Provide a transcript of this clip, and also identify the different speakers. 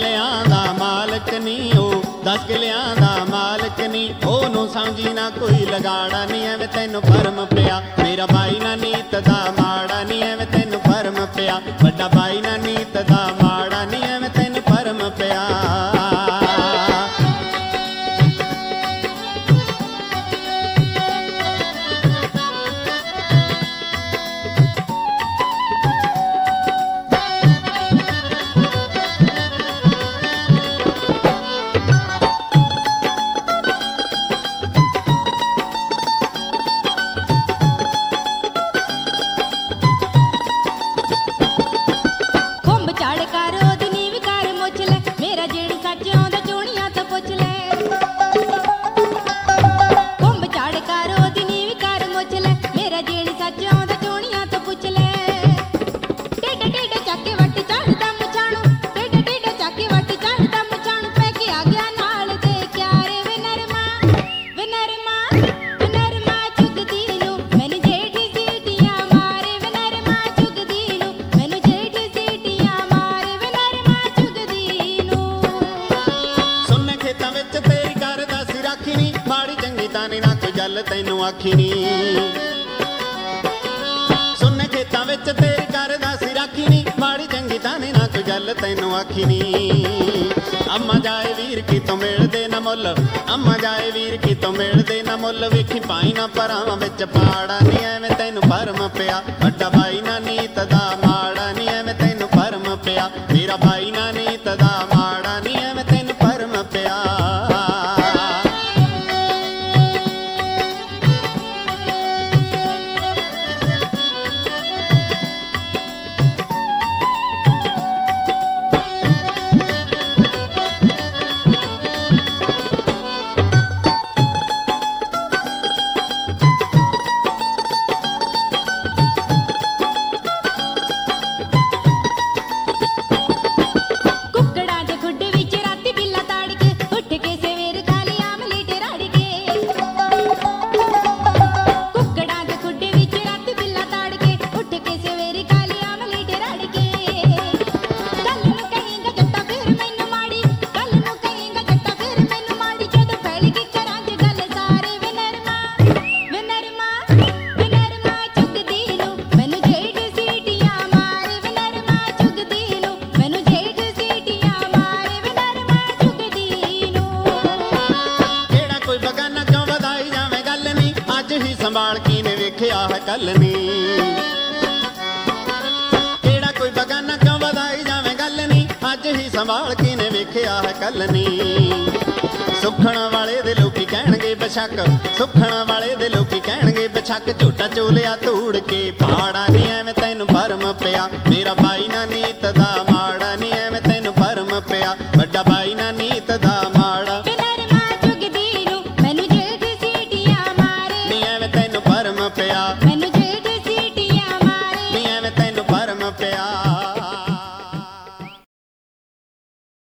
Speaker 1: ਕਿੱਲਿਆਂ ਦਾ ਮਾਲਕ ਨੀ, ਉਹ 10 ਕਿੱਲਿਆਂ ਦਾ ਮਾਲਕ ਨੀ। ਉਹਨੂੰ ਸਮਝੀ ਨਾ ਕੋਈ ਲਗਾੜਾ ਨੀ, ਐਵੇਂ ਤੈਨੂੰ ਭਰਮ ਪਿਆ। ਮੇਰਾ ਬਾਈ ਨਾ ਨੀਤ ਦਾ ਮਾੜਾ ਨੀ, ਐਵੇਂ ਤੈਨੂੰ ਭਰਮ ਪਿਆ। ਵੱਡਾ ਬਾਈ ਨਾ ਨੀਤ ਦਾ ਮਾੜਾ ਨੀ, ਐਵੇਂ ਤੈਨੂੰ ਭਰਮ ਪਿਆ। ਤੈਨੂੰ ਆਖੀ ਨੀ ਸੁਣ ਖੇਤਾਂ ਵਿੱਚ ਤੇਰੀ ਕਰਦਾ ਸੀ ਰਾਖੀ ਨੀ, ਮਾੜੀ ਚੰਗੀ ਤਾਂ ਨੀ ਨਾ ਕੋਈ ਗੱਲ ਤੈਨੂੰ ਆਖੀ ਨੀ। ਅੰਮਾ ਜਾਏ ਵੀਰ ਕਿਤੋਂ ਮਿਲਦੇ ਨਾ ਮੁੱਲ, ਅੰਮਾ ਜਾਏ ਵੀਰ ਕਿਤੋਂ ਮਿਲਦੇ ਨਾ ਮੁੱਲ। ਵੇਖੀ ਪਾਈ ਨਾ ਪਰਾਵਾਂ ਵਿੱਚ ਪਾੜਾ ਨੀ, ਐਵੇਂ ਤੈਨੂੰ ਭਰਮ ਪਿਆ। ਵੱਡਾ ਬਾਈ ਨਾ ਨੀਤ ਦਾ ਮਾੜਾ ਨੀ, ਐਵੇਂ ਤੈਨੂੰ ਭਰਮ ਪਿਆ। ਮੇਰਾ ਬਾਈ ਨਾ ਨੀਤ ਦਾ ਮਾੜਾ ਨੀ, ਐਵੇਂ ਤੈਨੂੰ ਭਰਮ ਪਿਆ। ਸੰਭਾਲ ਕੀ ਨੇ ਵੇਖਿਆ ਹੈ ਕੱਲ ਨੀ, ਕਿਹੜਾ ਕੋਈ ਬਗਾਨਾ ਕਿਉਂ ਵਧਾਈ ਜਾਵੇਂ ਗੱਲ ਨੀ। ਅੱਜ ਹੀ ਸੰਭਾਲ ਕੀ ਨੇ ਵੇਖਿਆ ਹੈ ਕੱਲ ਨੀ। ਸੁੱਖਣ ਵਾਲੇ ਦੇ ਲੋਕੀ ਕਹਿਣਗੇ ਬਸ਼ੱਕ, ਸੁੱਖਣ ਵਾਲੇ ਦੇ ਲੋਕੀ ਕਹਿਣਗੇ ਬਸ਼ੱਕ। ਝੂਟਾ ਚੋਲਿਆ ਧੂੜ ਕੇ ਪਾੜਾ ਨੀ, ਐਵੇਂ ਤੈਨੂੰ ਭਰਮ ਪਿਆ। ਮੇਰਾ ਬਾਈ ਨਾ ਨੀਤ ਦਾ ਮਾੜਾ ਨੀ, ਐਵੇਂ ਤੈਨੂੰ ਭਰਮ ਪਿਆ। ਵੱਡਾ ਬਾਈ